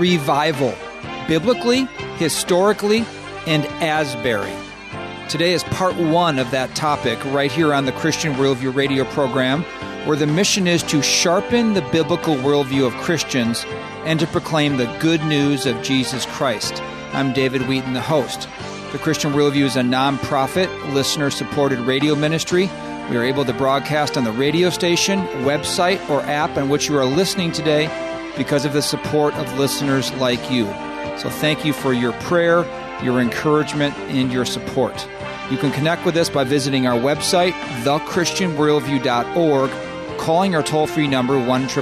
revival, biblically, historically, and Asbury. Today is part one of that topic right here on the Christian Worldview radio program, where the mission is to sharpen the biblical worldview of Christians and to proclaim the good news of Jesus Christ. I'm David Wheaton, the host. The Christian Worldview is a nonprofit, listener-supported radio ministry. We are able to broadcast on the radio station, website, or app on which you are listening today because of the support of listeners like you. So thank you for your prayer, your encouragement, and your support. You can connect with us by visiting our website, thechristianworldview.org, calling our toll-free number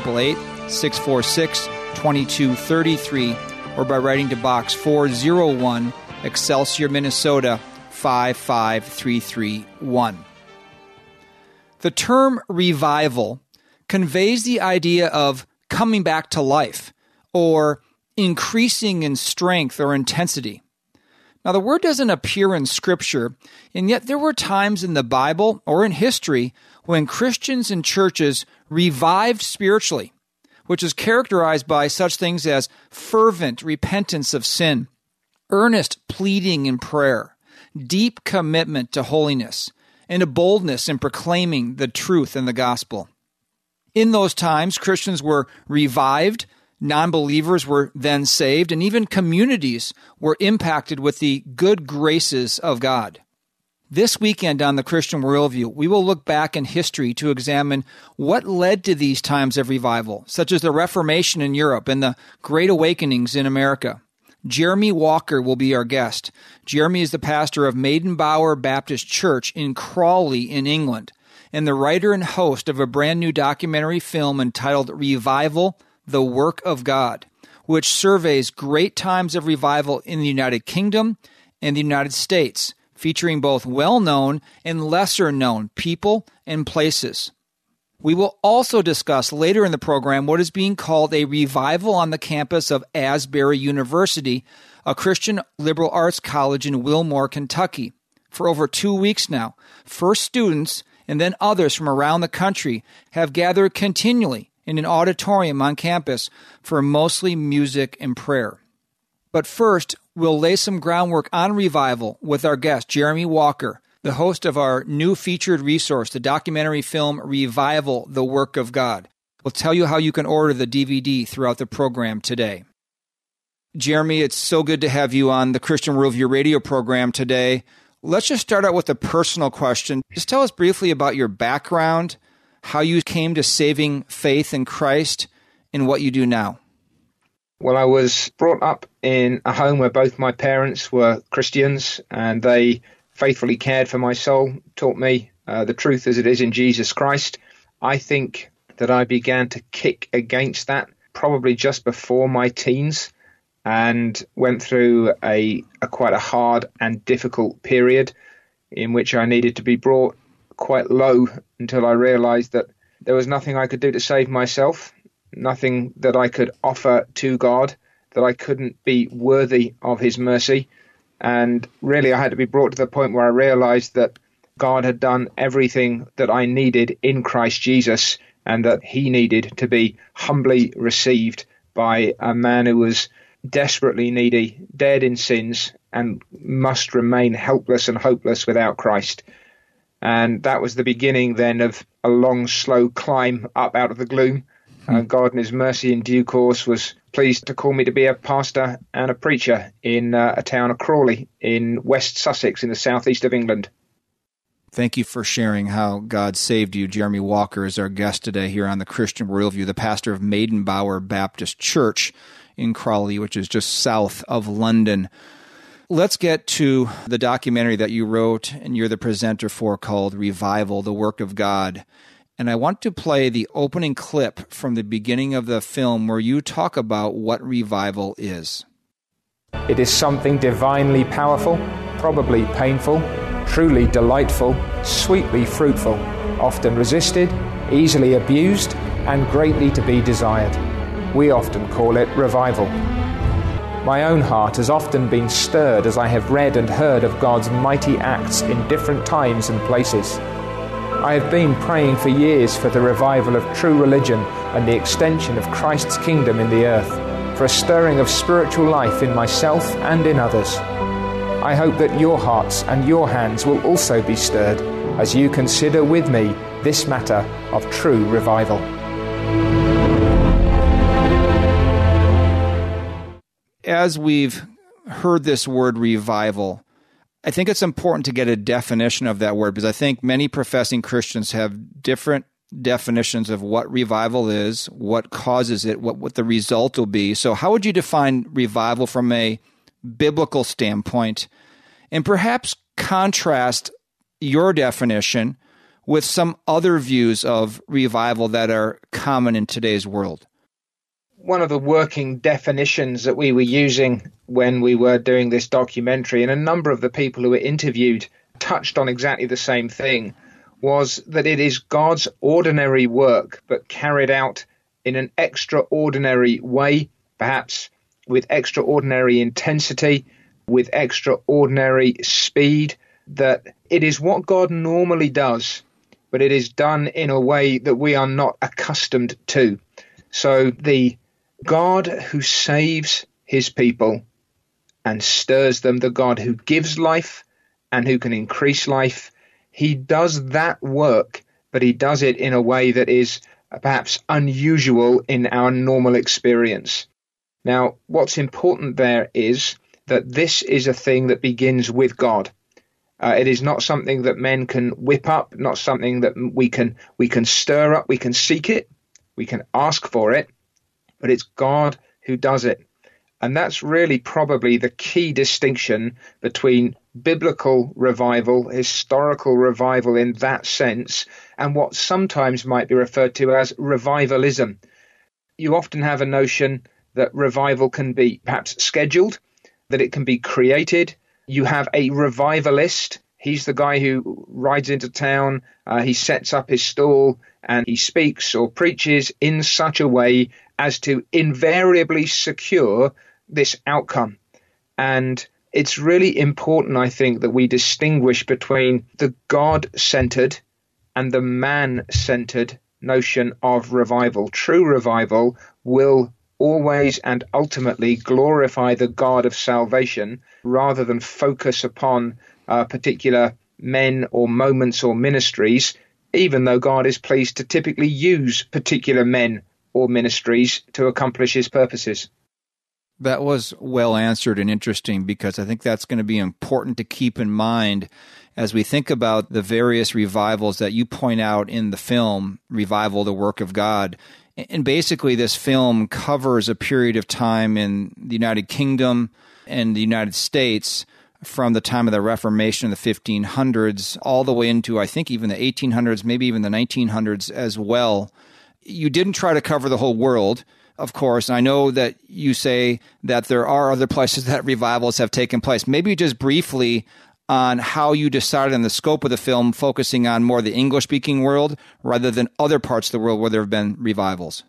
1-888-646-2233, or by writing to Box 401, Excelsior, Minnesota 55331. The term revival conveys the idea of coming back to life or increasing in strength or intensity. Now, the word doesn't appear in Scripture, and yet there were times in the Bible or in history when Christians and churches revived spiritually, which is characterized by such things as fervent repentance of sin, earnest pleading in prayer, deep commitment to holiness, and a boldness in proclaiming the truth in the gospel. In those times, Christians were revived, non-believers were then saved, and even communities were impacted with the good graces of God. This weekend on the Christian Worldview, we will look back in history to examine what led to these times of revival, such as the Reformation in Europe and the Great Awakenings in America. Jeremy Walker will be our guest. Jeremy is the pastor of Maidenbower Baptist Church in Crawley in England, and the writer and host of a brand new documentary film entitled Revival, the Work of God, which surveys great times of revival in the United Kingdom and the United States, featuring both well-known and lesser-known people and places. We will also discuss later in the program what is being called a revival on the campus of Asbury University, a Christian liberal arts college in Wilmore, Kentucky. For over 2 weeks now, first students and then others from around the country have gathered continually in an auditorium on campus for mostly music and prayer. But first, we'll lay some groundwork on revival with our guest, Jeremy Walker, the host of our new featured resource, the documentary film Revival, the Work of God. We'll tell you how you can order the DVD throughout the program today. Jeremy, it's so good to have you on the Christian Worldview radio program today. Let's just start out with a personal question. Just tell us briefly about your background, how you came to saving faith in Christ, and what you do now. Well, I was brought up in a home where both my parents were Christians, and they faithfully cared for my soul, taught me the truth as it is in Jesus Christ. I think that I began to kick against that probably just before my teens and went through a quite a hard and difficult period in which I needed to be brought quite low until I realized that there was nothing I could do to save myself, nothing that I could offer to God, that I couldn't be worthy of his mercy. And really, I had to be brought to the point where I realized that God had done everything that I needed in Christ Jesus, and that he needed to be humbly received by a man who was desperately needy, dead in sins, and must remain helpless and hopeless without Christ. And that was the beginning then of a long, slow climb up out of the gloom. God in his mercy in due course was pleased to call me to be a pastor and a preacher in a town of Crawley in West Sussex in the southeast of England. Thank you for sharing how God saved you. Jeremy Walker is our guest today here on the Christian Worldview, the pastor of Maidenbower Baptist Church in Crawley, which is just south of London. Let's get to the documentary that you wrote and you're the presenter for, called Revival, the Work of God. And I want to play the opening clip from the beginning of the film where you talk about what revival is. It is something divinely powerful, probably painful, truly delightful, sweetly fruitful, often resisted, easily abused, and greatly to be desired. We often call it revival. My own heart has often been stirred as I have read and heard of God's mighty acts in different times and places. I have been praying for years for the revival of true religion and the extension of Christ's kingdom in the earth, for a stirring of spiritual life in myself and in others. I hope that your hearts and your hands will also be stirred as you consider with me this matter of true revival. As we've heard this word revival, I think it's important to get a definition of that word, because I think many professing Christians have different definitions of what revival is, what causes it, what the result will be. So how would you define revival from a biblical standpoint, and perhaps contrast your definition with some other views of revival that are common in today's world? One of the working definitions that we were using when we were doing this documentary, and a number of the people who were interviewed touched on exactly the same thing, was that it is God's ordinary work, but carried out in an extraordinary way, perhaps with extraordinary intensity, with extraordinary speed, that it is what God normally does, but it is done in a way that we are not accustomed to. So the God who saves his people and stirs them, the God who gives life and who can increase life, he does that work, but he does it in a way that is perhaps unusual in our normal experience. Now, what's important there is that this is a thing that begins with God. It is not something that men can whip up, not something that we can stir up. We can seek it, we can ask for it, but it's God who does it. And that's really probably the key distinction between biblical revival, historical revival in that sense, and what sometimes might be referred to as revivalism. You often have a notion that revival can be perhaps scheduled, that it can be created. You have a revivalist. He's the guy who rides into town, he sets up his stall, and he speaks or preaches in such a way as to invariably secure this outcome. And it's really important, I think, that we distinguish between the God-centered and the man-centered notion of revival. True revival will always and ultimately glorify the God of salvation rather than focus upon particular men or moments or ministries, even though God is pleased to typically use particular men or ministries to accomplish his purposes. That was well answered and interesting, because I think that's going to be important to keep in mind as we think about the various revivals that you point out in the film, Revival, the Work of God. And basically, this film covers a period of time in the United Kingdom and the United States from the time of the Reformation in the 1500s all the way into, I think, even the 1800s, maybe even the 1900s as well. You didn't try to cover the whole world, of course. I know that you say that there are other places that revivals have taken place. Maybe just briefly on how you decided on the scope of the film, focusing on more the English-speaking world rather than other parts of the world where there have been revivals.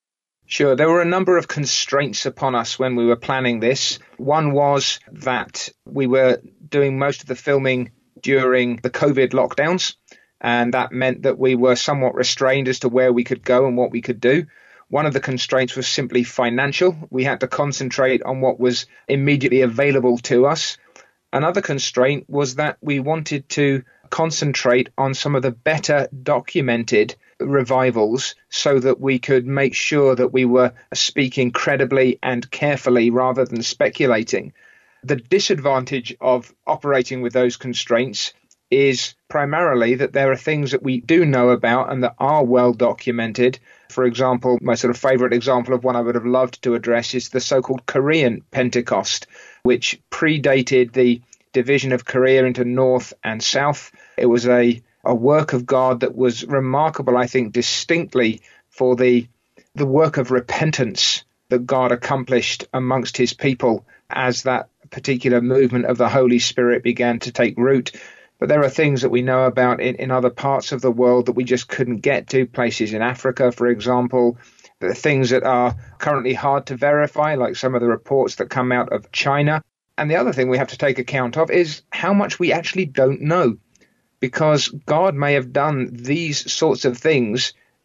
Sure. There were a number of constraints upon us when we were planning this. One was that we were doing most of the filming during the COVID lockdowns, and that meant that we were somewhat restrained as to where we could go and what we could do. One of the constraints was simply financial. We had to concentrate on what was immediately available to us. Another constraint was that we wanted to concentrate on some of the better documented revivals so that we could make sure that we were speaking credibly and carefully rather than speculating. The disadvantage of operating with those constraints is primarily that there are things that we do know about and that are well documented. For example, my sort of favorite example of one I would have loved to address is the so-called Korean Pentecost, which predated the division of Korea into North and South. It was a work of God that was remarkable, I think, distinctly for the work of repentance that God accomplished amongst his people as that particular movement of the Holy Spirit began to take root. But there are things that we know about in other parts of the world that we just couldn't get to, places in Africa, for example. There are things that are currently hard to verify, like some of the reports that come out of China. And the other thing we have to take account of is how much we actually don't know, because God may have done these sorts of things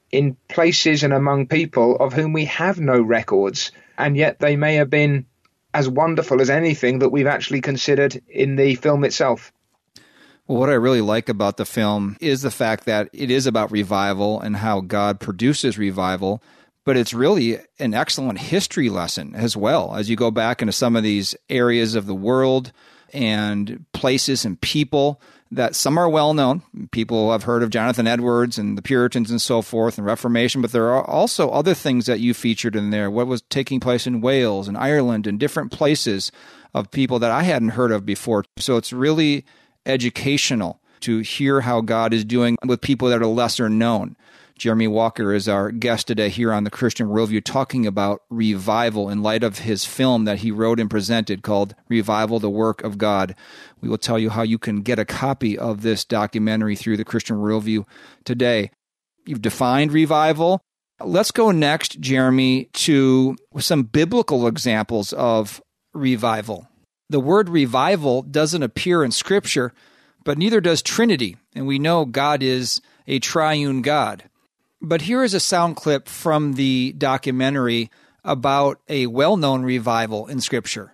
in places and among people of whom we have no records, and yet they may have been as wonderful as anything that we've actually considered in the film itself. Well, what I really like about the film is the fact that it is about revival and how God produces revival, but it's really an excellent history lesson as well. As you go back into some of these areas of the world and places and people that some are well known. People have heard of Jonathan Edwards and the Puritans and so forth and Reformation, but there are also other things that you featured in there. What was taking place in Wales and Ireland and different places of people that I hadn't heard of before. So it's really educational to hear how God is doing with people that are lesser known. Jeremy Walker is our guest today here on the Christian Worldview, talking about revival in light of his film that he wrote and presented called Revival, the Work of God. We will tell you how you can get a copy of this documentary through the Christian Worldview today. You've defined revival. Let's go next, Jeremy, to some biblical examples of revival. The word revival doesn't appear in Scripture, but neither does Trinity, and we know God is a triune God. But here is a sound clip from the documentary about a well-known revival in Scripture.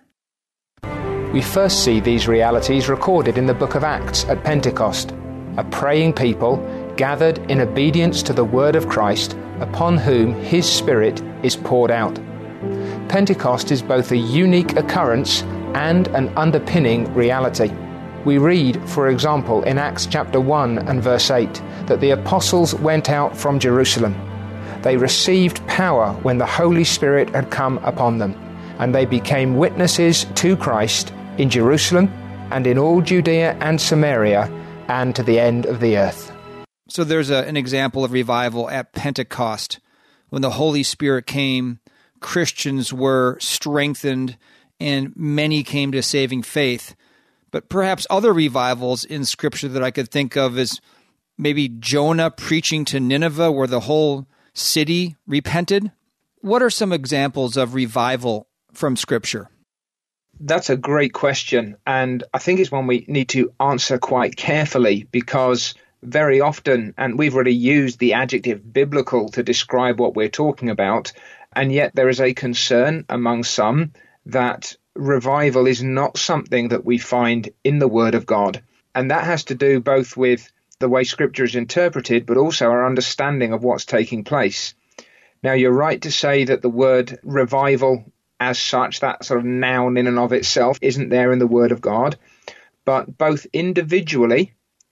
We first see these realities recorded in the book of Acts at Pentecost, a praying people gathered in obedience to the word of Christ, upon whom his Spirit is poured out. Pentecost is both a unique occurrence and an underpinning reality. We read, for example, in Acts chapter 1 and verse 8, that the apostles went out from Jerusalem. They received power when the Holy Spirit had come upon them, and they became witnesses to Christ in Jerusalem and in all Judea and Samaria and to the end of the earth. So there's an example of revival at Pentecost. When the Holy Spirit came, Christians were strengthened and many came to saving faith. But perhaps other revivals in Scripture that I could think of is maybe Jonah preaching to Nineveh where the whole city repented. What are some examples of revival from Scripture? That's a great question, and I think it's one we need to answer quite carefully, because very often, and we've already used the adjective biblical to describe what we're talking about, and yet there is a concern among some that revival is not something that we find in the Word of God. And that has to do both with the way Scripture is interpreted, but also our understanding of what's taking place. Now, you're right to say that the word revival as such, that sort of noun in and of itself, isn't there in the Word of God. But both individually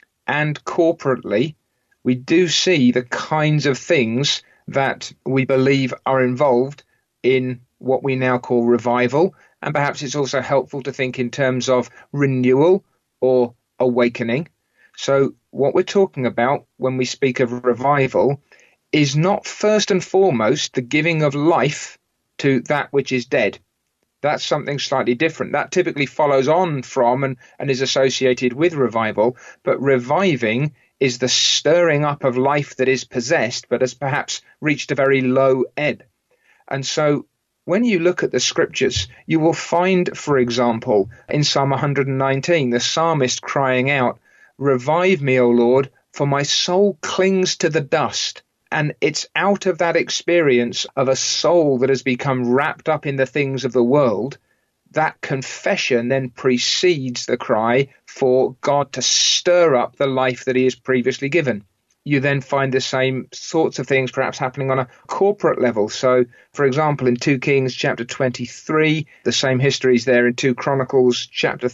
and corporately, we do see the kinds of things that we believe are involved in what we now call revival. And perhaps it's also helpful to think in terms of renewal or awakening. So what we're talking about when we speak of revival is not first and foremost the giving of life to that which is dead. That's something slightly different. That typically follows on from and is associated with revival. But reviving is the stirring up of life that is possessed, but has perhaps reached a very low ebb. And so when you look at the Scriptures, you will find, for example, in Psalm 119, the psalmist crying out, "Revive me, O Lord, for my soul clings to the dust." And it's out of that experience of a soul that has become wrapped up in the things of the world, that confession then precedes the cry for God to stir up the life that he has previously given. You then find the same sorts of things perhaps happening on a corporate level. So, for example, in 2 Kings chapter 23, the same history is there in 2 Chronicles chapter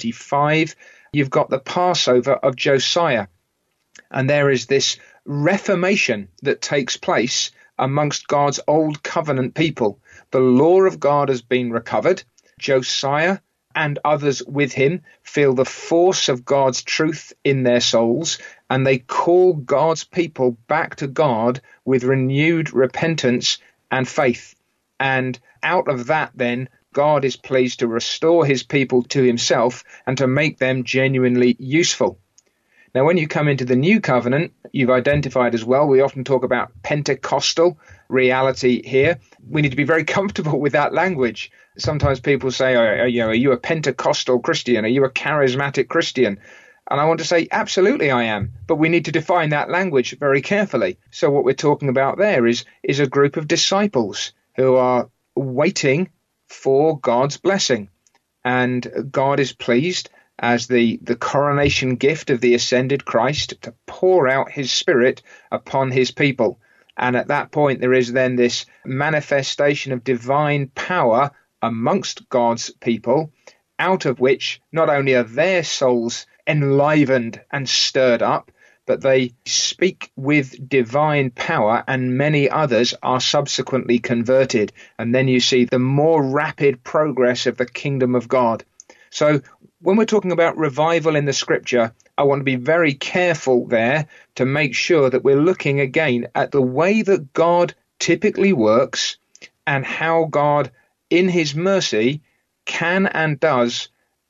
35. You've got the Passover of Josiah. And there is this reformation that takes place amongst God's old covenant people. The law of God has been recovered. Josiah and others with him feel the force of God's truth in their souls, and they call God's people back to God with renewed repentance and faith. And out of that then, God is pleased to restore his people to himself and to make them genuinely useful. Now, when you come into the new covenant, you've identified as well, we often talk about Pentecostal reality here. We need to be very comfortable with that language. Sometimes people say, are you a Pentecostal Christian? Are you a charismatic Christian? And I want to say, absolutely I am. But we need to define that language very carefully. So what we're talking about there is a group of disciples who are waiting for God's blessing. And God is pleased as the coronation gift of the ascended Christ to pour out his Spirit upon his people. And at that point, there is then this manifestation of divine power amongst God's people, out of which not only are their souls enlivened and stirred up, but they speak with divine power, and many others are subsequently converted. And then you see the more rapid progress of the kingdom of God. So when we're talking about revival in the scripture, I want to be very careful there to make sure that we're looking again at the way that God typically works and how God, in his mercy, can and does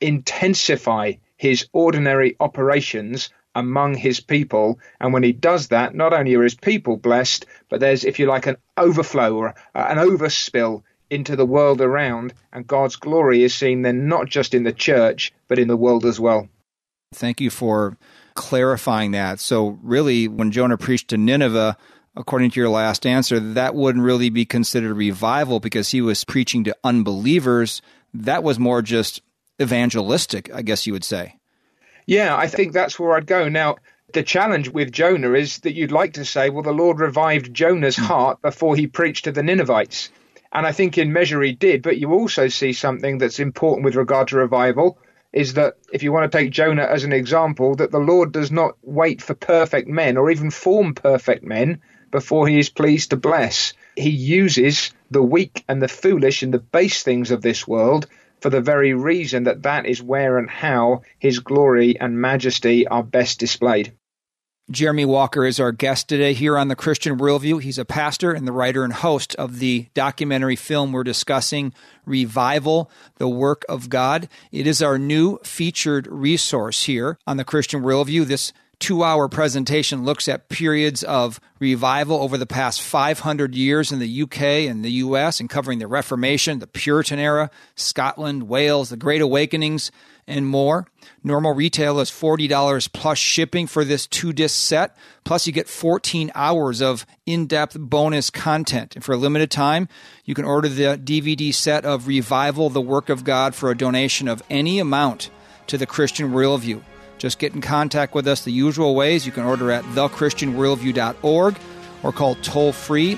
intensify his ordinary operations among his people. And when he does that, not only are his people blessed, but there's, if you like, an overflow or an overspill into the world around, and God's glory is seen then not just in the church, but in the world as well. Thank you for clarifying that. So really, when Jonah preached to Nineveh, according to your last answer, that wouldn't really be considered revival because he was preaching to unbelievers. That was more just evangelistic, I guess you would say. Yeah, I think that's where I'd go. Now, the challenge with Jonah is that you'd like to say, well, the Lord revived Jonah's heart before he preached to the Ninevites. And I think in measure he did, but you also see something that's important with regard to revival, is that if you want to take Jonah as an example, that the Lord does not wait for perfect men or even form perfect men before he is pleased to bless. He uses the weak and the foolish and the base things of this world for the very reason that that is where and how his glory and majesty are best displayed. Jeremy Walker is our guest today here on The Christian Worldview. He's a pastor and the writer and host of the documentary film we're discussing, Revival, the Work of God. It is our new featured resource here on The Christian Worldview. This 2-hour presentation looks at periods of revival over the past 500 years in the UK and the US, and covering the Reformation, the Puritan era, Scotland, Wales, the Great Awakenings, and more. Normal retail is $40 plus shipping for this 2-disc set. Plus, you get 14 hours of in-depth bonus content. And for a limited time, you can order the DVD set of Revival, the Work of God for a donation of any amount to The Christian Worldview. Just get in contact with us the usual ways. You can order at thechristianworldview.org or call toll-free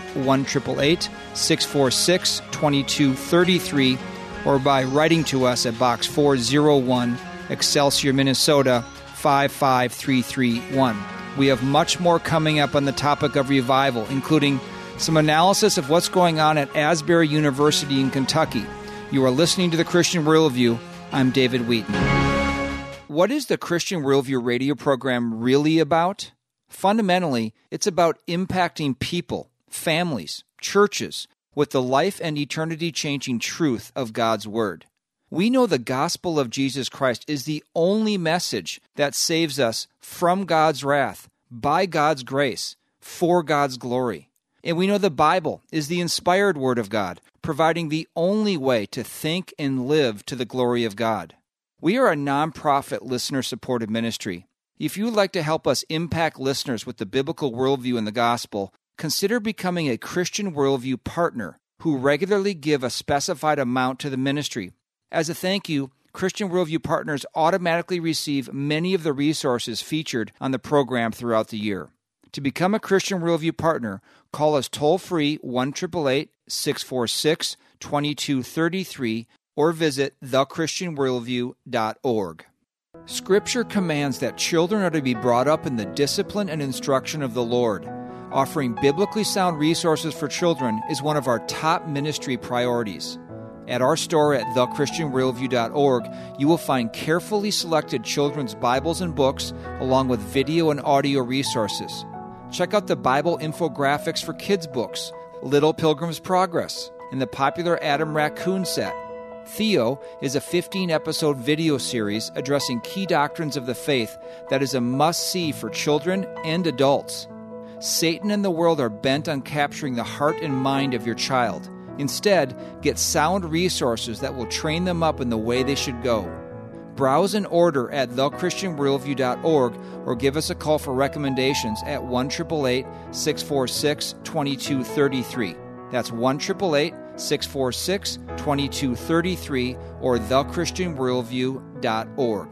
1-888-646-2233 or by writing to us at Box 401, Excelsior, Minnesota 55331. We have much more coming up on the topic of revival, including some analysis of what's going on at Asbury University in Kentucky. You are listening to The Christian Worldview. I'm David Wheaton. What is the Christian Worldview radio program really about? Fundamentally, it's about impacting people, families, churches, with the life and eternity-changing truth of God's Word. We know the gospel of Jesus Christ is the only message that saves us from God's wrath, by God's grace, for God's glory. And we know the Bible is the inspired Word of God, providing the only way to think and live to the glory of God. We are a nonprofit listener-supported ministry. If you would like to help us impact listeners with the biblical worldview and the gospel, consider becoming a Christian Worldview partner who regularly give a specified amount to the ministry. As a thank you, Christian Worldview partners automatically receive many of the resources featured on the program throughout the year. To become a Christian Worldview partner, call us toll-free 1-888-646-2233 or visit thechristianworldview.org. Scripture commands that children are to be brought up in the discipline and instruction of the Lord. Offering biblically sound resources for children is one of our top ministry priorities. At our store at thechristianworldview.org, you will find carefully selected children's Bibles and books, along with video and audio resources. Check out the Bible infographics for kids' books, Little Pilgrim's Progress, and the popular Adam Raccoon set. Theo is a 15-episode video series addressing key doctrines of the faith that is a must-see for children and adults. Satan and the world are bent on capturing the heart and mind of your child. Instead, get sound resources that will train them up in the way they should go. Browse and order at thechristianworldview.org or give us a call for recommendations at 1-888-646-2233. That's 1-888-646-2233 or thechristianworldview.org.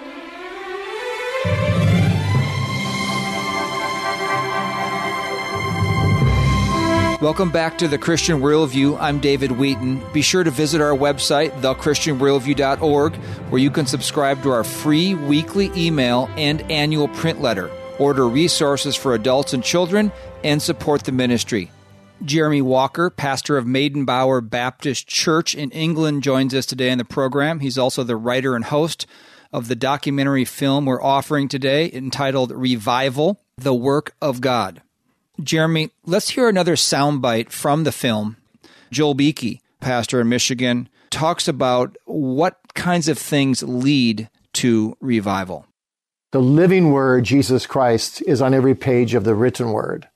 Welcome back to The Christian Worldview. I'm David Wheaton. Be sure to visit our website, thechristianworldview.org, where you can subscribe to our free weekly email and annual print letter, order resources for adults and children, and support the ministry. Jeremy Walker, pastor of Maidenbower Baptist Church in England, joins us today on the program. He's also the writer and host of the documentary film we're offering today entitled Revival, the Work of God. Jeremy, let's hear another soundbite from the film. Joel Beeke, pastor in Michigan, talks about what kinds of things lead to revival. The living word, Jesus Christ, is on every page of the written word.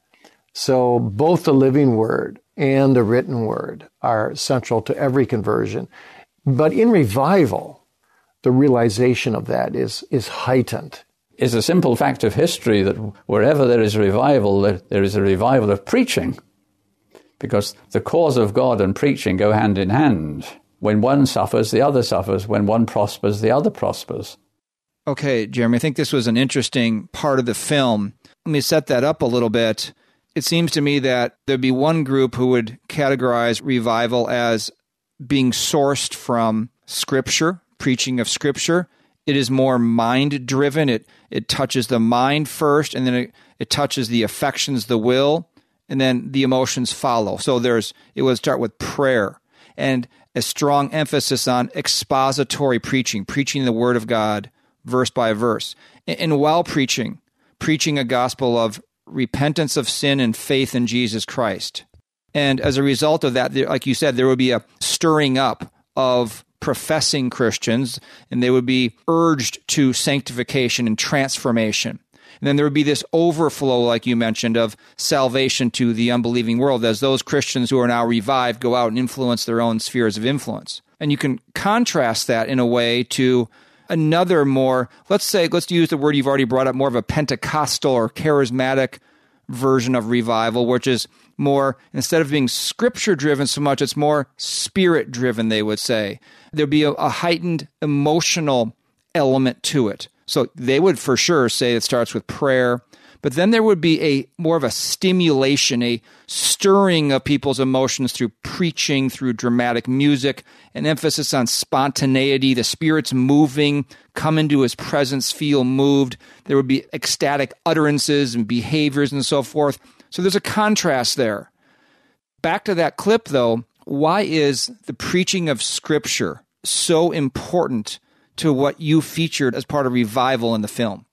So both the living word and the written word are central to every conversion. But in revival, the realization of that is heightened. It's a simple fact of history that wherever there is revival, there is a revival of preaching, because the cause of God and preaching go hand in hand. When one suffers, the other suffers. When one prospers, the other prospers. Okay, Jeremy, I think this was an interesting part of the film. Let me set that up a little bit. It seems to me that there'd be one group who would categorize revival as being sourced from Scripture, preaching of Scripture. It is more mind-driven. It touches the mind first, and then it touches the affections, the will, and then the emotions follow. So it would start with prayer and a strong emphasis on expository preaching the Word of God verse by verse. And while preaching a gospel of repentance of sin and faith in Jesus Christ. And as a result of that, like you said, there would be a stirring up of professing Christians, and they would be urged to sanctification and transformation. And then there would be this overflow, like you mentioned, of salvation to the unbelieving world as those Christians who are now revived go out and influence their own spheres of influence. And you can contrast that in a way to another more, let's use the word you've already brought up, more of a Pentecostal or charismatic version of revival, which is more, instead of being Scripture-driven so much, it's more Spirit-driven, they would say. There'd be a heightened emotional element to it. So they would for sure say it starts with prayer, but then there would be more of a stimulation, a stirring of people's emotions through preaching, through dramatic music, an emphasis on spontaneity, the Spirit's moving, come into His presence, feel moved. There would be ecstatic utterances and behaviors and so forth. So there's a contrast there. Back to that clip, though, why is the preaching of Scripture so important to what you featured as part of revival in the film?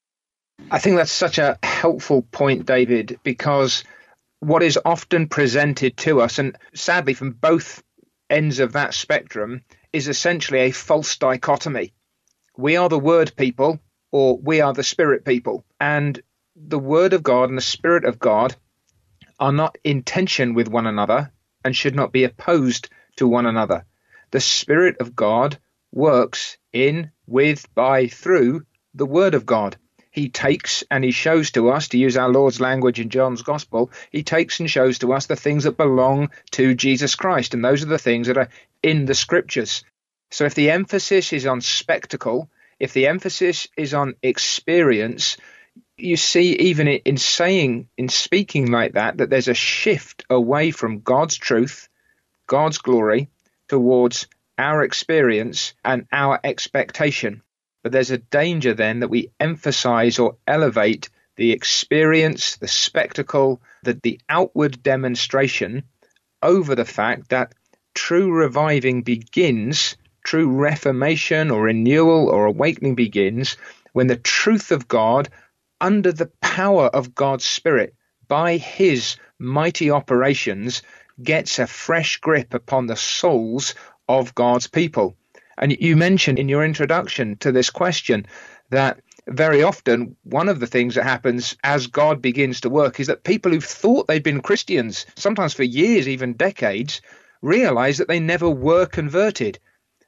I think that's such a helpful point, David, because what is often presented to us, and sadly from both ends of that spectrum, is essentially a false dichotomy. We are the Word people, or we are the Spirit people. And the Word of God and the Spirit of God are not in tension with one another and should not be opposed to one another. The Spirit of God works in, with, by, through the Word of God. He takes and He shows to us, to use our Lord's language in John's Gospel, He takes and shows to us the things that belong to Jesus Christ, and those are the things that are in the Scriptures. So if the emphasis is on spectacle, if the emphasis is on experience, you see even in speaking like that there's a shift away from God's truth, God's glory, towards our experience and our expectation. But there's a danger then that we emphasize or elevate the experience, the spectacle, the outward demonstration over the fact that true reviving begins, true reformation or renewal or awakening begins when the truth of God, under the power of God's Spirit, by His mighty operations, gets a fresh grip upon the souls of God's people. And you mentioned in your introduction to this question that very often one of the things that happens as God begins to work is that people who've thought they've been Christians, sometimes for years, even decades, realize that they never were converted.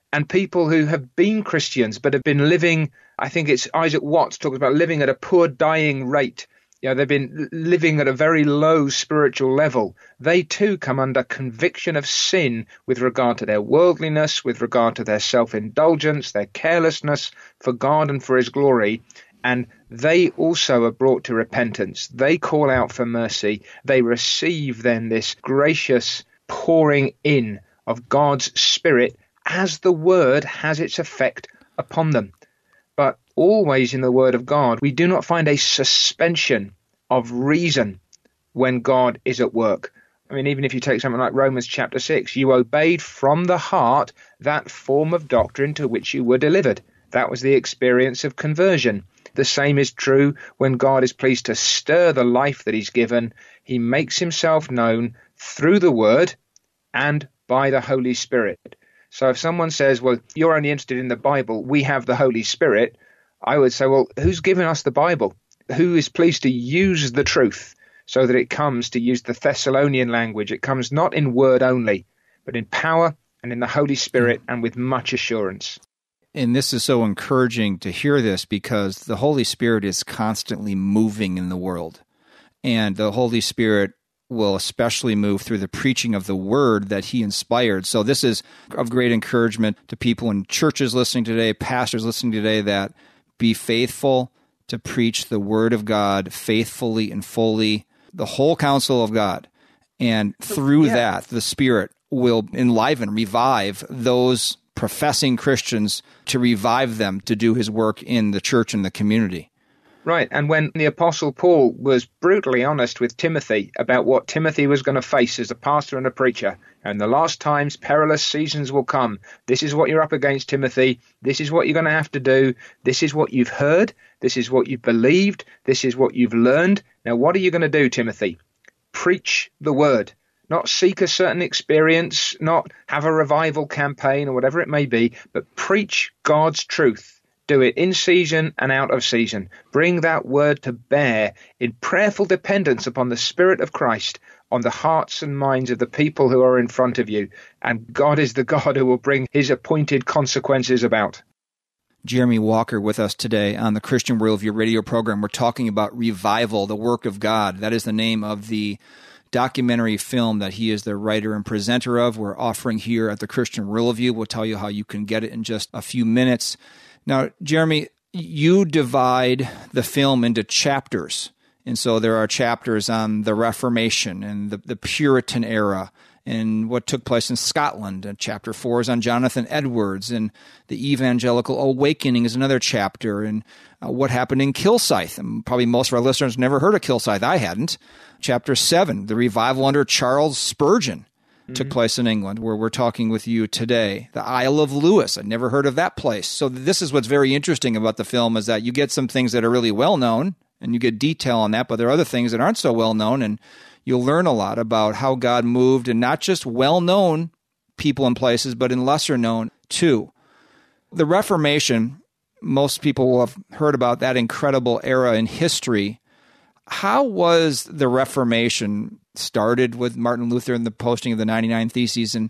And people who have been Christians but have been living, I think it's Isaac Watts talks about living at a poor dying rate. They've been living at a very low spiritual level. They too come under conviction of sin with regard to their worldliness, with regard to their self-indulgence, their carelessness for God and for his glory. And they also are brought to repentance. They call out for mercy. They receive then this gracious pouring in of God's Spirit as the Word has its effect upon them. But always in the Word of God, we do not find a suspension of reason when God is at work. I mean, even if you take something like Romans chapter 6, you obeyed from the heart that form of doctrine to which you were delivered. That was the experience of conversion. The same is true when God is pleased to stir the life that he's given. He makes himself known through the Word and by the Holy Spirit. So if someone says, well, you're only interested in the Bible, we have the Holy Spirit, I would say, well, who's given us the Bible? Who is pleased to use the truth so that it comes, to use the Thessalonian language, it comes not in word only, but in power and in the Holy Spirit and with much assurance. And this is so encouraging to hear this because the Holy Spirit is constantly moving in the world. And the Holy Spirit will especially move through the preaching of the word that he inspired. So this is of great encouragement to people in churches listening today, pastors listening today, that be faithful to preach the word of God faithfully and fully, the whole counsel of God. And through that, the Spirit will enliven, revive those professing Christians, to revive them to do his work in the church and the community. Right, and when the Apostle Paul was brutally honest with Timothy about what Timothy was going to face as a pastor and a preacher, and the last times perilous seasons will come. This is what you're up against, Timothy. This is what you're going to have to do. This is what you've heard. This is what you've believed. This is what you've learned. Now, what are you going to do, Timothy? Preach the word. Not seek a certain experience, not have a revival campaign or whatever it may be, but preach God's truth. Do it in season and out of season. Bring that word to bear in prayerful dependence upon the Spirit of Christ, on the hearts and minds of the people who are in front of you. And God is the God who will bring his appointed consequences about. Jeremy Walker with us today on the Christian Worldview radio program. We're talking about Revival, the Work of God. That is the name of the documentary film that he is the writer and presenter of. We're offering here at the Christian Worldview. We'll tell you how you can get it in just a few minutes. Now, Jeremy, you divide the film into chapters. And so there are chapters on the Reformation and the Puritan era and what took place in Scotland. And chapter 4 is on Jonathan Edwards, and the Evangelical Awakening is another chapter, and what happened in Kilsyth. And probably most of our listeners never heard of Kilsyth. I hadn't. Chapter 7, the revival under Charles Spurgeon took place in England, where we're talking with you today. The Isle of Lewis, I'd never heard of that place. So this is what's very interesting about the film, is that you get some things that are really well known, and you get detail on that, but there are other things that aren't so well known, and you'll learn a lot about how God moved in not just well-known people and places, but in lesser-known too. The Reformation, most people will have heard about that incredible era in history. How was the Reformation started with Martin Luther and the posting of the 99 Theses in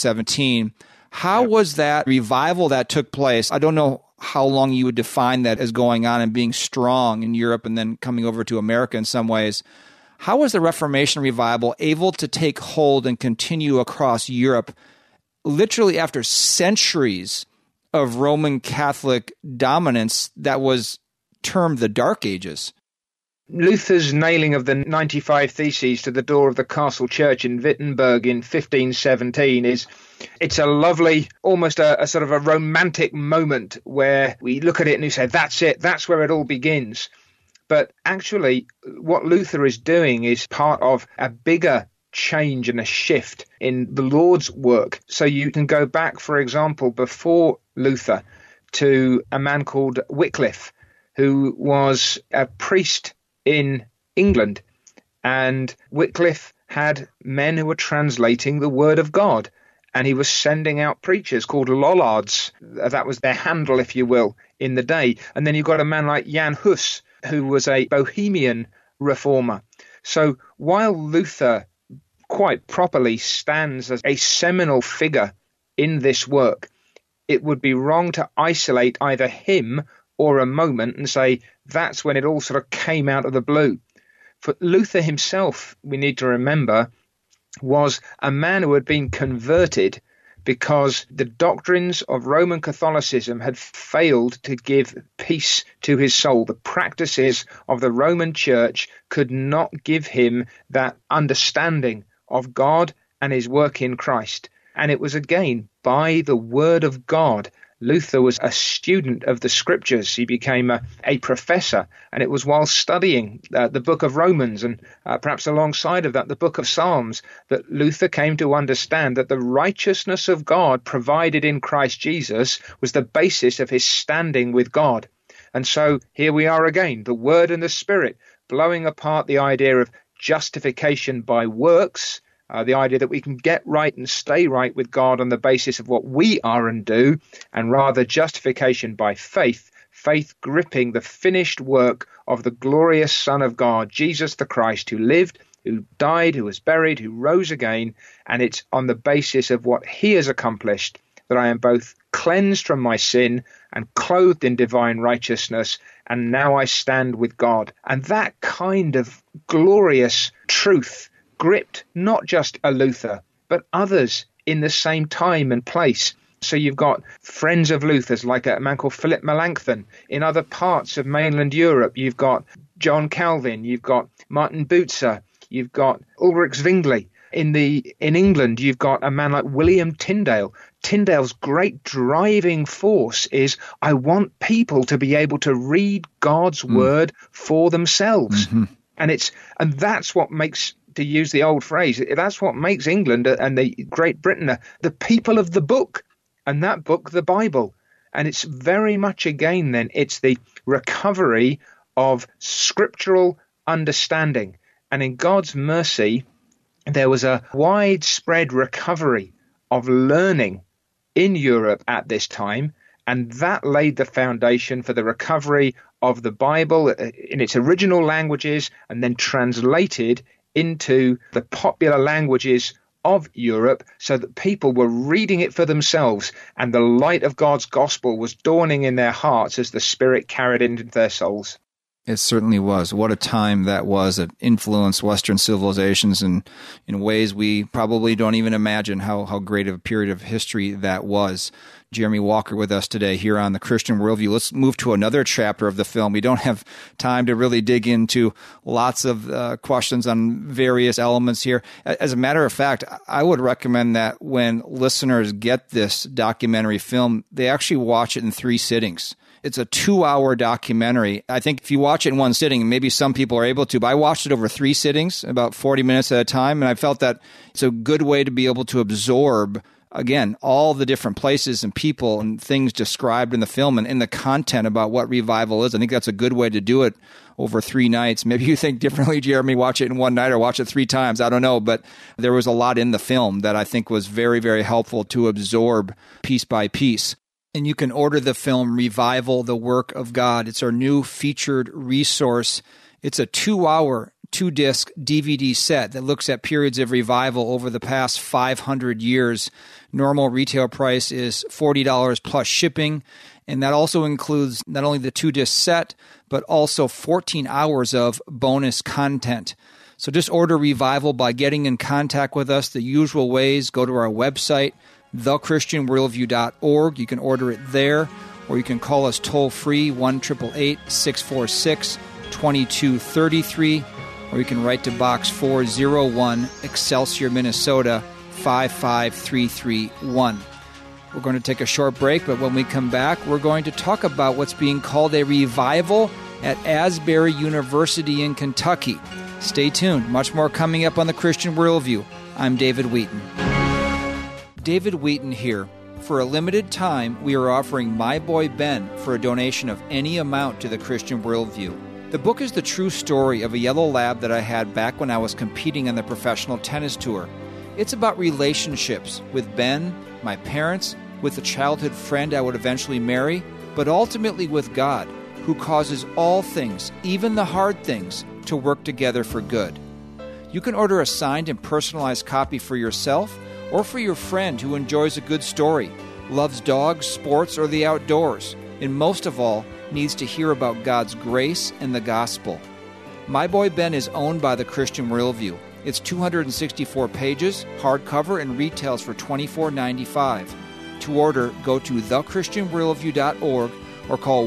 1517? How was that revival that took place? I don't know how long you would define that as going on and being strong in Europe and then coming over to America in some ways. How was the Reformation revival able to take hold and continue across Europe literally after centuries of Roman Catholic dominance that was termed the Dark Ages? Luther's nailing of the 95 Theses to the door of the castle church in Wittenberg in 1517 it's a lovely, almost a sort of a romantic moment where we look at it and we say, that's it, that's where it all begins. But actually, what Luther is doing is part of a bigger change and a shift in the Lord's work. So you can go back, for example, before Luther to a man called Wycliffe, who was a priest in England. And Wycliffe had men who were translating the Word of God. And he was sending out preachers called Lollards. That was their handle, if you will, in the day. And then you've got a man like Jan Hus, who was a Bohemian reformer. So while Luther quite properly stands as a seminal figure in this work, it would be wrong to isolate either him or a moment and say that's when it all sort of came out of the blue. For Luther himself, we need to remember, was a man who had been converted because the doctrines of Roman Catholicism had failed to give peace to his soul. The practices of the Roman Church could not give him that understanding of God and his work in Christ. And it was again by the word of God. Luther was a student of the scriptures. He became a professor, and it was while studying the book of Romans and perhaps alongside of that, the book of Psalms, that Luther came to understand that the righteousness of God provided in Christ Jesus was the basis of his standing with God. And so here we are again, the Word and the Spirit, blowing apart the idea of justification by works, the idea that we can get right and stay right with God on the basis of what we are and do, and rather justification by faith, faith gripping the finished work of the glorious Son of God, Jesus the Christ, who lived, who died, who was buried, who rose again, and it's on the basis of what he has accomplished that I am both cleansed from my sin and clothed in divine righteousness, and now I stand with God. And that kind of glorious truth gripped not just a Luther, but others in the same time and place. So you've got friends of Luther's like a man called Philip Melanchthon. In other parts of mainland Europe, you've got John Calvin, you've got Martin Bucer, you've got Ulrich Zwingli. In England, you've got a man like William Tyndale. Tyndale's great driving force is, I want people to be able to read God's word for themselves. Mm-hmm. And that's what makes, to use the old phrase, that's what makes England and the Great Britain the people of the book, and that book, the Bible. And it's very much, again, then, it's the recovery of scriptural understanding. And in God's mercy, there was a widespread recovery of learning in Europe at this time, and that laid the foundation for the recovery of the Bible in its original languages and then translated into the popular languages of Europe so that people were reading it for themselves, and the light of God's gospel was dawning in their hearts as the Spirit carried it into their souls. It certainly was. What a time that was. It influenced Western civilizations in ways we probably don't even imagine how great of a period of history that was. Jeremy Walker with us today here on the Christian Worldview. Let's move to another chapter of the film. We don't have time to really dig into lots of questions on various elements here. As a matter of fact, I would recommend that when listeners get this documentary film, they actually watch it in 3 sittings. It's a 2-hour documentary. I think if you watch it in one sitting, maybe some people are able to, but I watched it over 3 sittings, about 40 minutes at a time, and I felt that it's a good way to be able to absorb, again, all the different places and people and things described in the film and in the content about what revival is. I think that's a good way to do it over 3 nights. Maybe you think differently, Jeremy, watch it in one night or watch it 3 times. I don't know, but there was a lot in the film that I think was very, very helpful to absorb piece by piece. And you can order the film Revival, the Work of God. It's our new featured resource. It's a 2-hour, 2-disc DVD set that looks at periods of revival over the past 500 years. Normal retail price is $40 plus shipping, and that also includes not only the 2-disc set, but also 14 hours of bonus content. So just order Revival by getting in contact with us the usual ways. Go to our website, thechristianworldview.org. You can order it there, or you can call us toll-free, 1-888-646-2233, or you can write to Box 401, Excelsior, Minnesota, 55331. We're going to take a short break, but when we come back, we're going to talk about what's being called a revival at Asbury University in Kentucky. Stay tuned. Much more coming up on the Christian Worldview. I'm David Wheaton. David Wheaton here. For a limited time, we are offering My Boy Ben for a donation of any amount to the Christian Worldview. The book is the true story of a yellow lab that I had back when I was competing on the professional tennis tour. It's about relationships with Ben, my parents, with the childhood friend I would eventually marry, but ultimately with God, who causes all things, even the hard things, to work together for good. You can order a signed and personalized copy for yourself or for your friend who enjoys a good story loves dogs, sports, or the outdoors, and most of all, needs to hear about God's grace and the gospel. My Boy Ben is owned by the Christian Worldview. It's 264 pages, hardcover, and retails for $24.95. To order, go to thechristianworldview.org or call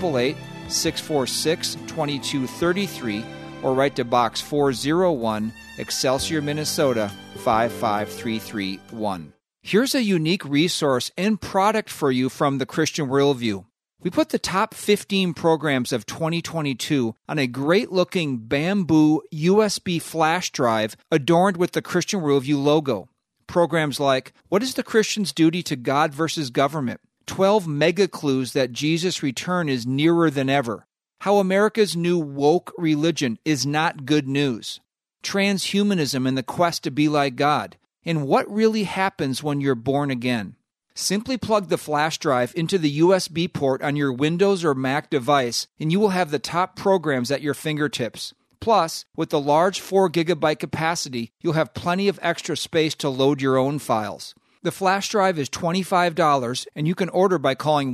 1-888-646-2233 or write to Box 401, Excelsior, Minnesota 55331. Here's a unique resource and product for you from the Christian Worldview. We put the top 15 programs of 2022 on a great-looking bamboo USB flash drive adorned with the Christian Worldview logo. Programs like, What is the Christian's Duty to God versus Government? 12 mega clues that Jesus' return is nearer than ever. How America's new woke religion is not good news. Transhumanism and the quest to be like God. And what really happens when you're born again. Simply plug the flash drive into the USB port on your Windows or Mac device, and you will have the top programs at your fingertips. Plus, with the large 4 gigabyte capacity, you'll have plenty of extra space to load your own files. The flash drive is $25, and you can order by calling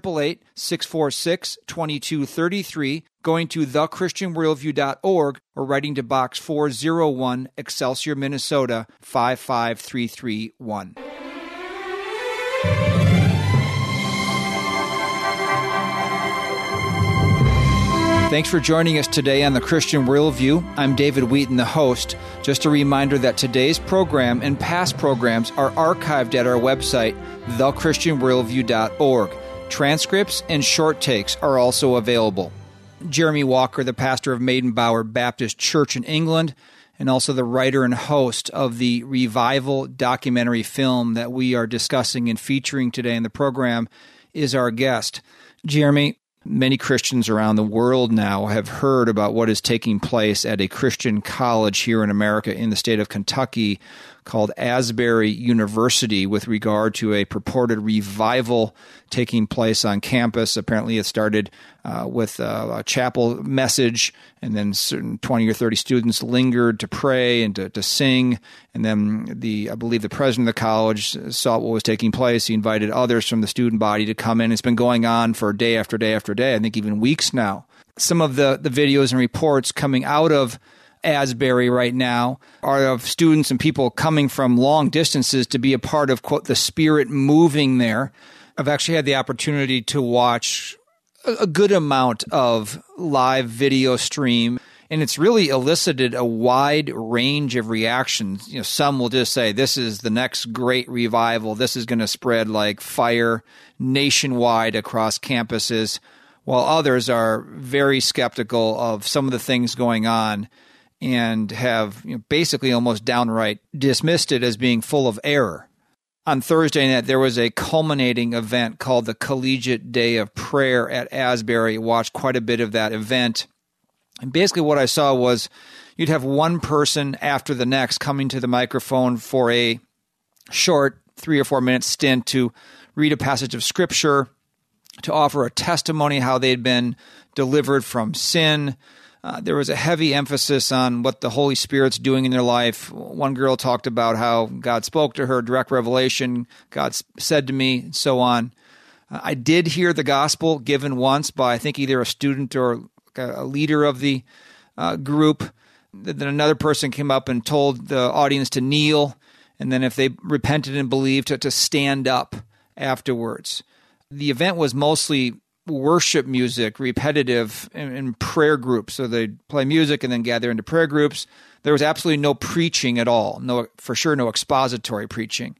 1-888-646-2233, going to thechristianworldview.org, or writing to Box 401, Excelsior, Minnesota 55331. Thanks for joining us today on the Christian Worldview. I'm David Wheaton, the host. Just a reminder that today's program and past programs are archived at our website, thechristianworldview.org. Transcripts and short takes are also available. Jeremy Walker, the pastor of Maidenbower Baptist Church in England, and also the writer and host of the Revival documentary film that we are discussing and featuring today in the program, is our guest. Jeremy, many Christians around the world now have heard about what is taking place at a Christian college here in America in the state of Kentucky called Asbury University with regard to a purported revival taking place on campus. Apparently it started with a chapel message, and then certain 20 or 30 students lingered to pray and to sing. And then I believe the president of the college saw what was taking place. He invited others from the student body to come in. It's been going on for day after day after day, I think even weeks now. Some of the videos and reports coming out of Asbury right now are of students and people coming from long distances to be a part of, quote, the Spirit moving there. I've actually had the opportunity to watch a good amount of live video stream, and it's really elicited a wide range of reactions. You know, some will just say, this is the next great revival. This is going to spread like fire nationwide across campuses, while others are very skeptical of some of the things going on and have basically almost downright dismissed it as being full of error. On Thursday night, there was a culminating event called the Collegiate Day of Prayer at Asbury. Watched quite a bit of that event. And basically what I saw was you'd have one person after the next coming to the microphone for a short 3 or 4 minute stint to read a passage of Scripture, to offer a testimony how they'd been delivered from sin. There was a heavy emphasis on what the Holy Spirit's doing in their life. One girl talked about how God spoke to her, direct revelation, God said to me, and so on. I did hear the gospel given once by, I think, either a student or a leader of the group. Then another person came up and told the audience to kneel, and then if they repented and believed, to stand up afterwards. The event was mostly worship music, repetitive, in prayer groups. So they'd play music and then gather into prayer groups. There was absolutely no preaching at all. No, for sure, no expository preaching.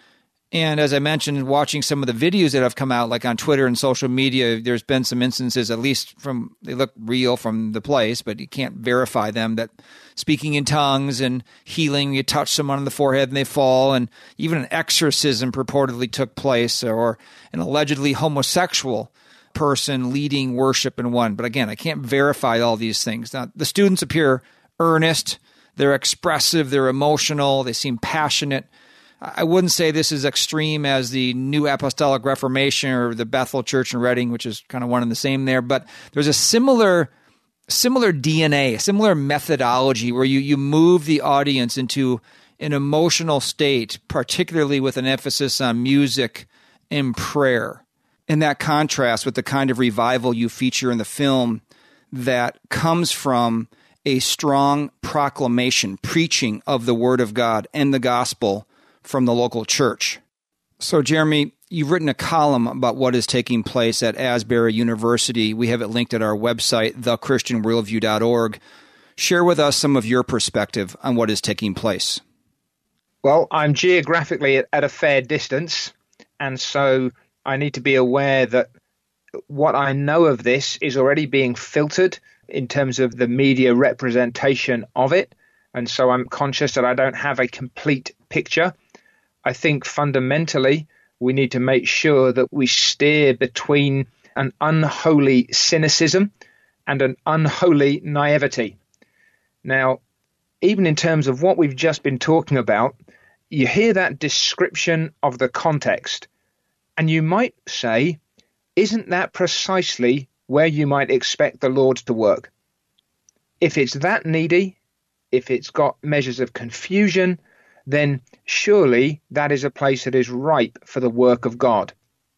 And as I mentioned, watching some of the videos that have come out, like on Twitter and social media, there's been some instances, at least they look real from the place, but you can't verify them, that speaking in tongues and healing, you touch someone on the forehead and they fall, and even an exorcism purportedly took place, or an allegedly homosexual person leading worship in one. But again, I can't verify all these things. Now, the students appear earnest, they're expressive, they're emotional, they seem passionate. I wouldn't say this is extreme as the New Apostolic Reformation or the Bethel Church in Reading, which is kind of one and the same there, but there's a similar DNA, a similar methodology where you move the audience into an emotional state, particularly with an emphasis on music and prayer. And that contrast with the kind of revival you feature in the film that comes from a strong proclamation, preaching of the Word of God and the gospel from the local church. So, Jeremy, you've written a column about what is taking place at Asbury University. We have it linked at our website, thechristianworldview.org. Share with us some of your perspective on what is taking place. Well, I'm geographically at a fair distance, and so I need to be aware that what I know of this is already being filtered in terms of the media representation of it, and so I'm conscious that I don't have a complete picture. I think fundamentally we need to make sure that we steer between an unholy cynicism and an unholy naivety. Now, even in terms of what we've just been talking about, you hear that description of the context, and you might say, isn't that precisely where you might expect the Lord to work? If it's that needy, if it's got measures of confusion, then surely that is a place that is ripe for the work of God.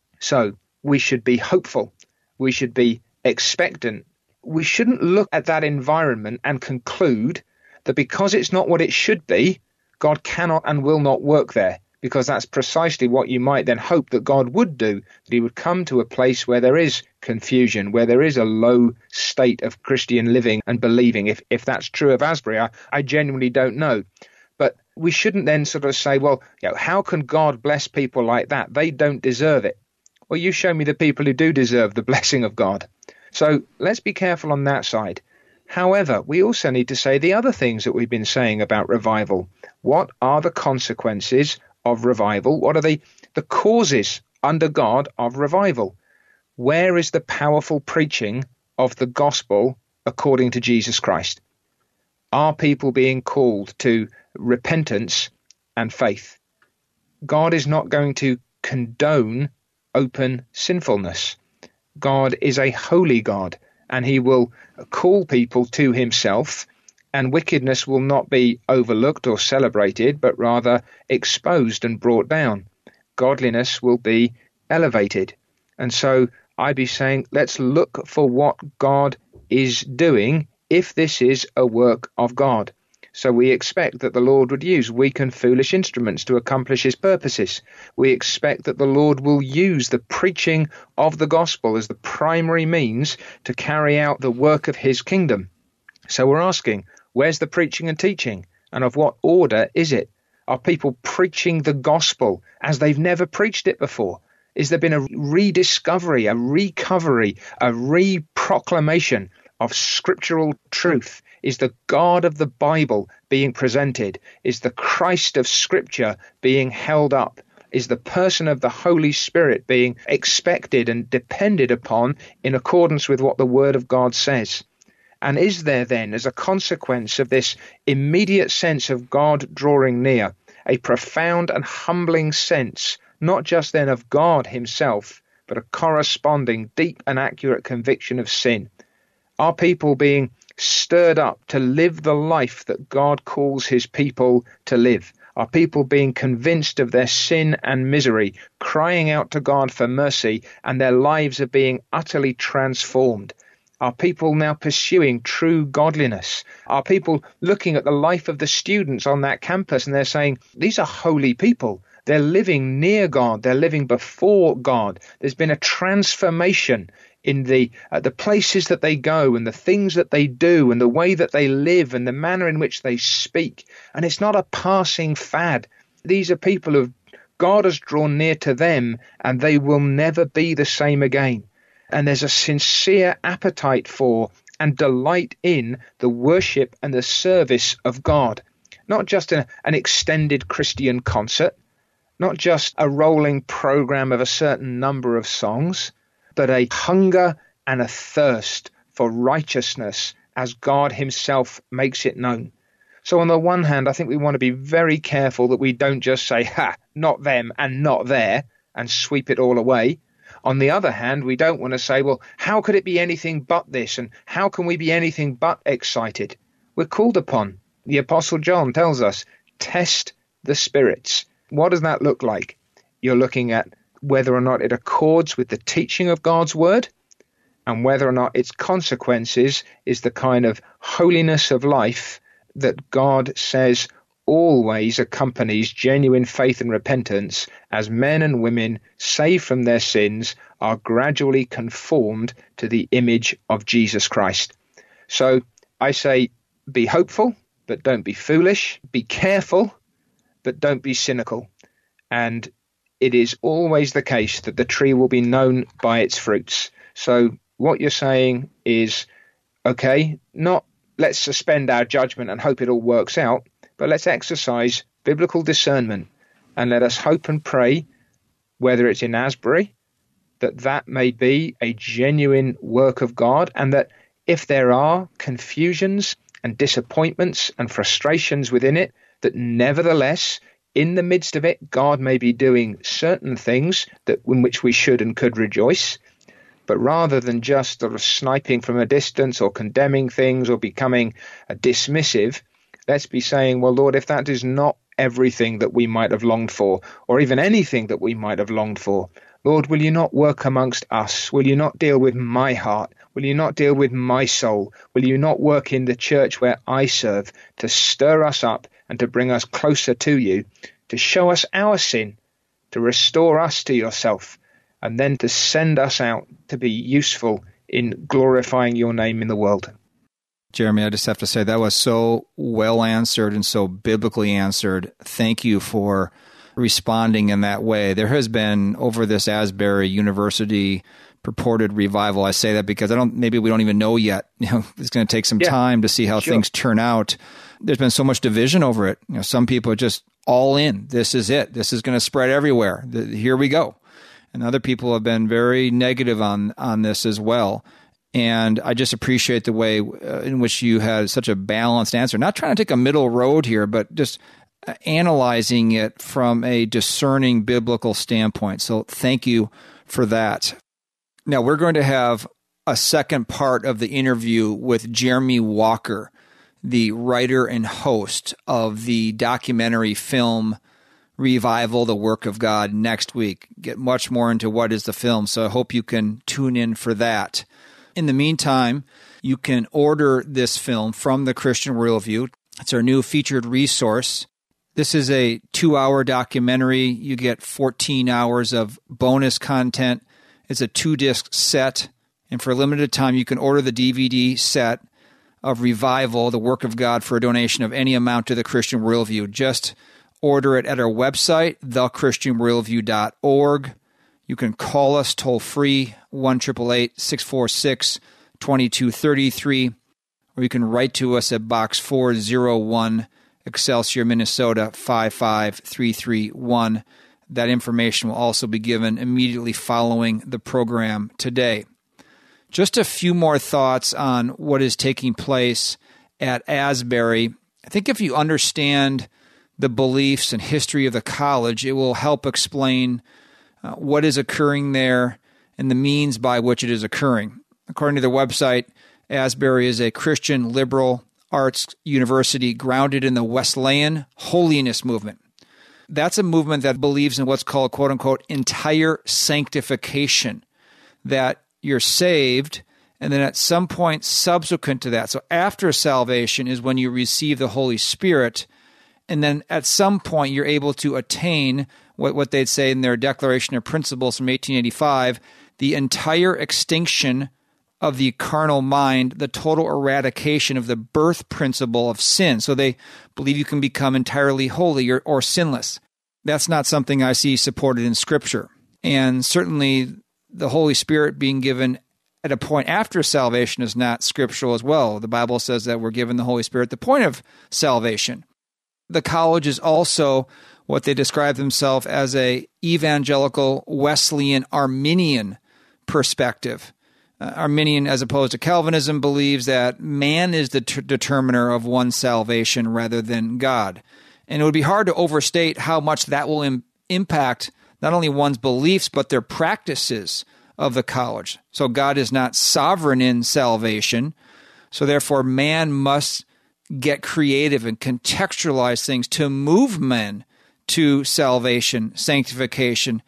So we should be hopeful. We should be expectant. We shouldn't look at that environment and conclude that because it's not what it should be, God cannot and will not work there, because that's precisely what you might then hope that God would do, that he would come to a place where there is confusion, where there is a low state of Christian living and believing. If that's true of Asbury, I genuinely don't know. But we shouldn't then sort of say, well, how can God bless people like that? They don't deserve it. Well, you show me the people who do deserve the blessing of God. So let's be careful on that side. However, we also need to say the other things that we've been saying about revival. What are the consequences of revival? What are the causes under God of revival? Where is the powerful preaching of the gospel according to Jesus Christ? Are people being called to repentance and faith? God is not going to condone open sinfulness. God is a holy God, and he will call people to himself, and wickedness will not be overlooked or celebrated, but rather exposed and brought down. Godliness will be elevated. And so I'd be saying, let's look for what God is doing if this is a work of God. So we expect that the Lord would use weak and foolish instruments to accomplish his purposes. We expect that the Lord will use the preaching of the gospel as the primary means to carry out the work of his kingdom. So we're asking, where's the preaching and teaching? And of what order is it? Are people preaching the gospel as they've never preached it before? Is there been a rediscovery, a recovery, a reproclamation of scriptural truth? Is the God of the Bible being presented? Is the Christ of Scripture being held up? Is the person of the Holy Spirit being expected and depended upon in accordance with what the Word of God says? And is there then, as a consequence of this immediate sense of God drawing near, a profound and humbling sense, not just then of God himself, but a corresponding deep and accurate conviction of sin? Are people being stirred up to live the life that God calls his people to live? Are people being convinced of their sin and misery, crying out to God for mercy, and their lives are being utterly transformed? Are people now pursuing true godliness? Are people looking at the life of the students on that campus and they're saying, these are holy people. They're living near God. They're living before God. There's been a transformation in the places that they go and the things that they do and the way that they live and the manner in which they speak. And it's not a passing fad. These are people who God has drawn near to them, and they will never be the same again. And there's a sincere appetite for and delight in the worship and the service of God. Not just an extended Christian concert, not just a rolling program of a certain number of songs, but a hunger and a thirst for righteousness as God himself makes it known. So on the one hand, I think we want to be very careful that we don't just say, not them and not there, and sweep it all away. On the other hand, we don't want to say, well, how could it be anything but this? And how can we be anything but excited? We're called upon. The Apostle John tells us, test the spirits. What does that look like? You're looking at whether or not it accords with the teaching of God's word, and whether or not its consequences is the kind of holiness of life that God says always accompanies genuine faith and repentance, as men and women saved from their sins are gradually conformed to the image of Jesus Christ. So I say, be hopeful, but don't be foolish. Be careful, but don't be cynical. And it is always the case that the tree will be known by its fruits. So what you're saying is, okay, not let's suspend our judgment and hope it all works out, but let's exercise biblical discernment and let us hope and pray, whether it's in Asbury, that may be a genuine work of God, and that if there are confusions and disappointments and frustrations within it, that nevertheless, in the midst of it, God may be doing certain things in which we should and could rejoice. But rather than just sort of sniping from a distance or condemning things or becoming dismissive, let's be saying, well, Lord, if that is not everything that we might have longed for, or even anything that we might have longed for, Lord, will you not work amongst us? Will you not deal with my heart? Will you not deal with my soul? Will you not work in the church where I serve to stir us up and to bring us closer to you, to show us our sin, to restore us to yourself, and then to send us out to be useful in glorifying your name in the world? Jeremy, I just have to say that was so well answered and so biblically answered. Thank you for responding in that way. There has been, over this Asbury University purported revival, I say that because maybe we don't even know yet. It's going to take some time to see how things turn out. There's been so much division over it. Some people are just all in. This is it. This is going to spread everywhere. Here we go. And other people have been very negative on this as well. And I just appreciate the way in which you had such a balanced answer. Not trying to take a middle road here, but just analyzing it from a discerning biblical standpoint. So thank you for that. Now we're going to have a second part of the interview with Jeremy Walker, the writer and host of the documentary film Revival, the Work of God, next week. Get much more into what is the film, so I hope you can tune in for that. In the meantime, you can order this film from the Christian Worldview. It's our new featured resource. This is a 2-hour documentary. You get 14 hours of bonus content. It's a 2-disc set. And for a limited time, you can order the DVD set of Revival, the Work of God, for a donation of any amount to the Christian Worldview. Just order it at our website, thechristianworldview.org. You can call us toll-free, 1-888-646-2233, or you can write to us at Box 401, Excelsior, Minnesota, 55331. That information will also be given immediately following the program today. Just a few more thoughts on what is taking place at Asbury. I think if you understand the beliefs and history of the college, it will help explain what is occurring there and the means by which it is occurring. According to their website, Asbury is a Christian liberal arts university grounded in the Wesleyan holiness movement. That's a movement that believes in what's called, quote unquote, entire sanctification, that you're saved, and then at some point subsequent to that, so after salvation is when you receive the Holy Spirit, and then at some point you're able to attain what they'd say in their Declaration of Principles from 1885, the entire extinction of the carnal mind, the total eradication of the birth principle of sin. So they believe you can become entirely holy or sinless. That's not something I see supported in Scripture. And certainly the Holy Spirit being given at a point after salvation is not scriptural as well. The Bible says that we're given the Holy Spirit at the point of salvation. The college is also what they describe themselves as a evangelical Wesleyan Arminian perspective. Arminian, as opposed to Calvinism, believes that man is the determiner of one's salvation rather than God. And it would be hard to overstate how much that will impact not only one's beliefs, but their practices of the college. So God is not sovereign in salvation. So therefore, man must get creative and contextualize things to move men to salvation, sanctification,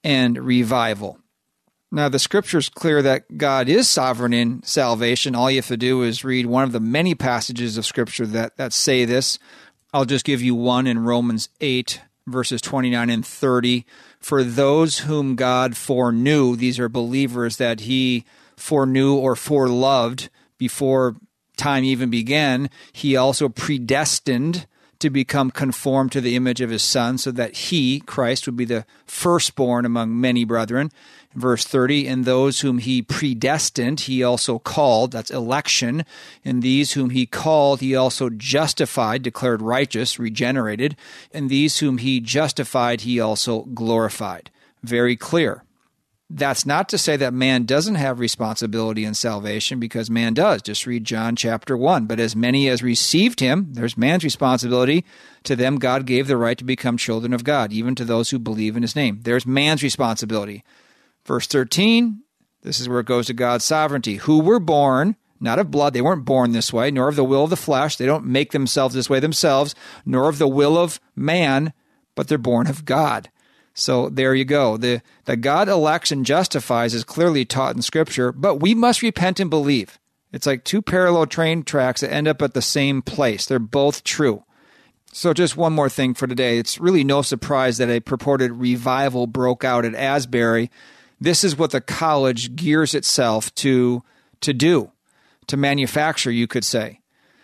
and revival. Now, the Scripture is clear that God is sovereign in salvation. All you have to do is read one of the many passages of Scripture that say this. I'll just give you one in Romans 8, verses 29 and 30. For those whom God foreknew, these are believers that he foreknew or foreloved before time even began, he also predestined to become conformed to the image of his Son, so that he, Christ, would be the firstborn among many brethren. Verse 30, and those whom he predestined, he also called, that's election. And these whom he called, he also justified, declared righteous, regenerated. And these whom he justified, he also glorified. Very clear. That's not to say that man doesn't have responsibility in salvation, because man does. Just read John chapter 1. But as many as received him, there's man's responsibility. To them God gave the right to become children of God, even to those who believe in his name. There's man's responsibility. Verse 13, this is where it goes to God's sovereignty. Who were born, not of blood, they weren't born this way, nor of the will of the flesh, they don't make themselves this way themselves, nor of the will of man, but they're born of God. So there you go. The God elects and justifies is clearly taught in Scripture, but we must repent and believe. It's like two parallel train tracks that end up at the same place. They're both true. So just one more thing for today. It's really no surprise that a purported revival broke out at Asbury. This is what the college gears itself to do, to manufacture, you could say.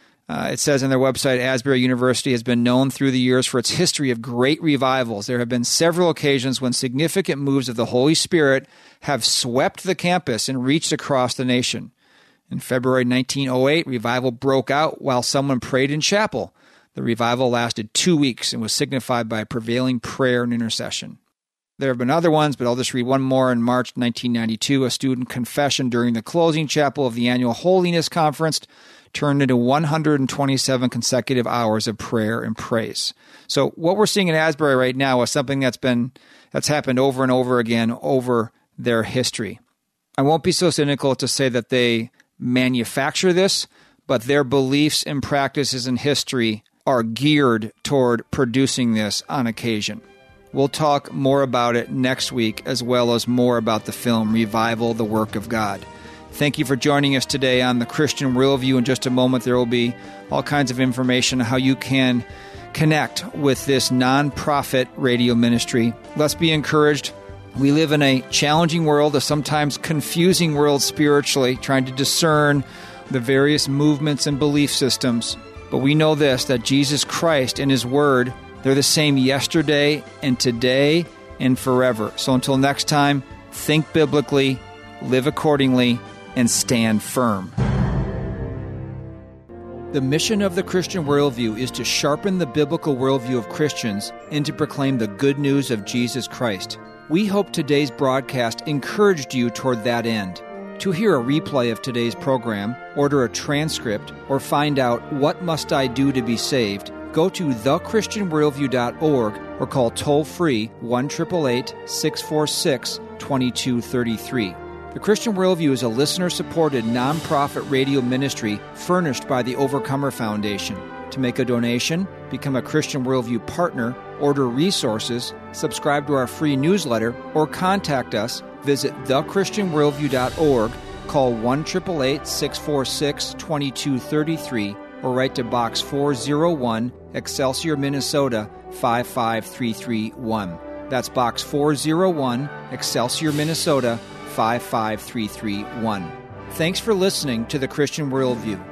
It says on their website, Asbury University has been known through the years for its history of great revivals. There have been several occasions when significant moves of the Holy Spirit have swept the campus and reached across the nation. In February 1908, revival broke out while someone prayed in chapel. The revival lasted 2 weeks and was signified by prevailing prayer and intercession. There have been other ones, but I'll just read one more. In March 1992, a student confession during the closing chapel of the annual Holiness Conference turned into 127 consecutive hours of prayer and praise. So what we're seeing in Asbury right now is something that's happened over and over again over their history. I won't be so cynical to say that they manufacture this, but their beliefs and practices in history are geared toward producing this on occasion. We'll talk more about it next week, as well as more about the film Revival, the Work of God. Thank you for joining us today on the Christian Worldview. In just a moment, there will be all kinds of information on how you can connect with this nonprofit radio ministry. Let's be encouraged. We live in a challenging world, a sometimes confusing world spiritually, trying to discern the various movements and belief systems. But we know this, that Jesus Christ and his word, they're the same yesterday and today and forever. So until next time, think biblically, live accordingly, and stand firm. The mission of the Christian Worldview is to sharpen the biblical worldview of Christians and to proclaim the good news of Jesus Christ. We hope today's broadcast encouraged you toward that end. To hear a replay of today's program, order a transcript, or find out what must I do to be saved, go to thechristianworldview.org or call toll-free 1-888-646-2233. The Christian Worldview is a listener-supported nonprofit radio ministry furnished by the Overcomer Foundation. To make a donation, become a Christian Worldview partner, order resources, subscribe to our free newsletter, or contact us, visit thechristianworldview.org, call 1-888-646-2233, or write to Box 401, Excelsior, Minnesota 55331. That's Box 401, Excelsior, Minnesota 55331. Thanks for listening to the Christian Worldview.